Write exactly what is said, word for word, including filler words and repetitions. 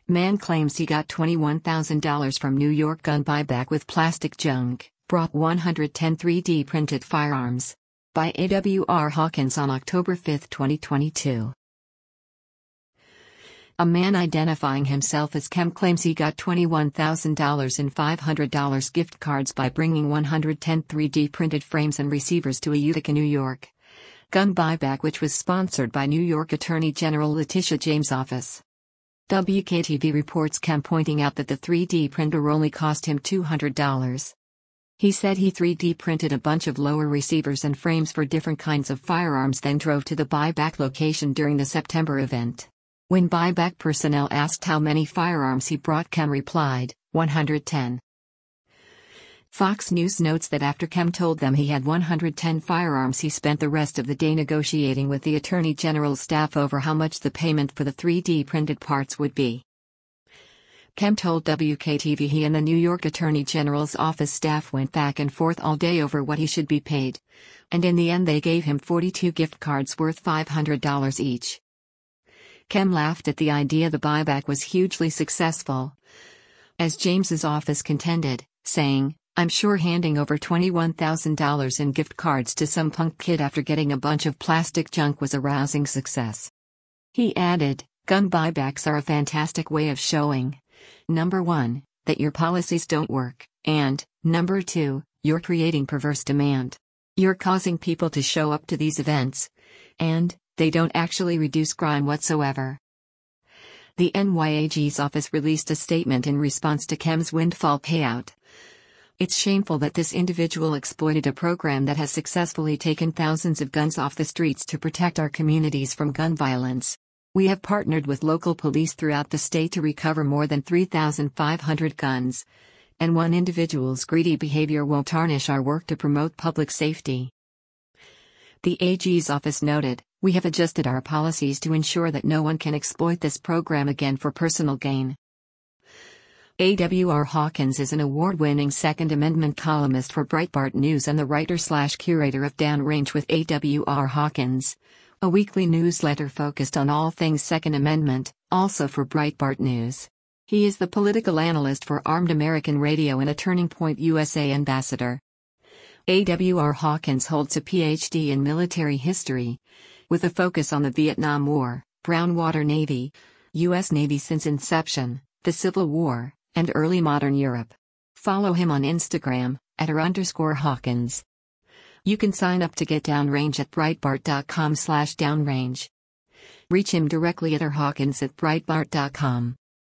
Man claims he got twenty-one thousand dollars from New York gun buyback with plastic junk, brought one hundred ten three D printed firearms. By A W R Hawkins on October fifth, twenty twenty-two. A man identifying himself as Kem claims he got twenty-one thousand dollars in five hundred dollars gift cards by bringing one hundred ten three D printed frames and receivers to a Utica, New York gun buyback, which was sponsored by New York Attorney General Letitia James' office. W K T V reports Kem pointing out that the three D printer only cost him two hundred dollars. He said he three D printed a bunch of lower receivers and frames for different kinds of firearms, then drove to the buyback location during the September event. When buyback personnel asked how many firearms he brought, Kem replied, one hundred ten. Fox News notes that after Kem told them he had one hundred ten firearms, he spent the rest of the day negotiating with the Attorney General's staff over how much the payment for the three D printed parts would be. Kem told W K T V he and the New York Attorney General's office staff went back and forth all day over what he should be paid, and in the end they gave him forty-two gift cards worth five hundred dollars each. Kem laughed at the idea the buyback was hugely successful, as James's office contended, saying, "I'm sure handing over twenty-one thousand dollars in gift cards to some punk kid after getting a bunch of plastic junk was a rousing success." He added, "Gun buybacks are a fantastic way of showing, number one, that your policies don't work, and, number two, you're creating perverse demand. You're causing people to show up to these events, and they don't actually reduce crime whatsoever." The N Y A G's office released a statement in response to Kem's windfall payout. "It's shameful that this individual exploited a program that has successfully taken thousands of guns off the streets to protect our communities from gun violence. We have partnered with local police throughout the state to recover more than three thousand five hundred guns, and one individual's greedy behavior won't tarnish our work to promote public safety." The A G's office noted, "We have adjusted our policies to ensure that no one can exploit this program again for personal gain." A W R Hawkins is an award-winning Second Amendment columnist for Breitbart News and the writer-slash-curator of Downrange with A W R Hawkins, a weekly newsletter focused on all things Second Amendment, also for Breitbart News. He is the political analyst for Armed American Radio and a Turning Point U S A ambassador. A W R Hawkins holds a P H D in military history, with a focus on the Vietnam War, Brown Water Navy, U S Navy since inception, the Civil War, and early modern Europe. Follow him on Instagram, at r underscore Hawkins. You can sign up to get Downrange at breitbart.com slash downrange. Reach him directly at rhawkins at breitbart dot com.